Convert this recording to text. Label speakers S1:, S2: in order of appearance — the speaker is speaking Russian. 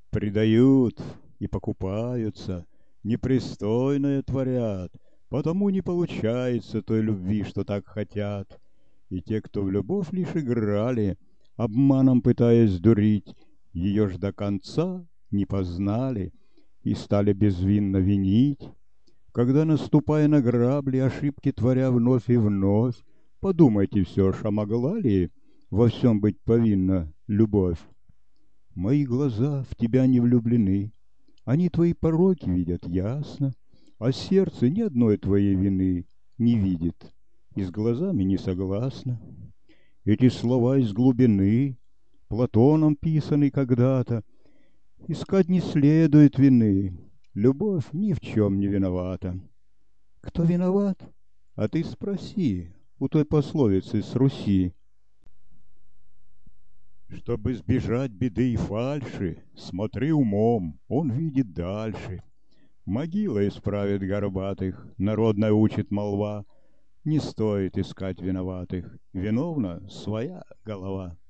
S1: Предают и покупаются, непристойное творят, потому не получается той любви, что так хотят. И те, кто в любовь лишь играли, обманом пытаясь дурить, ее ж до конца не познали и стали безвинно винить. Когда, наступая на грабли, ошибки творя вновь и вновь, подумайте все ж, а могла ли во всем быть повинна любовь? Мои глаза в тебя не влюблены, они твои пороки видят ясно, а сердце ни одной твоей вины не видит и с глазами не согласно. Эти слова из глубины, Платоном писаны когда-то, искать не следует вины, любовь ни в чем не виновата. Кто виноват? А ты спроси у той пословицы с Руси. Чтобы избежать беды и фальши, смотри умом, он видит дальше. Могила исправит горбатых, народная учит молва. Не стоит искать виноватых, виновна своя голова.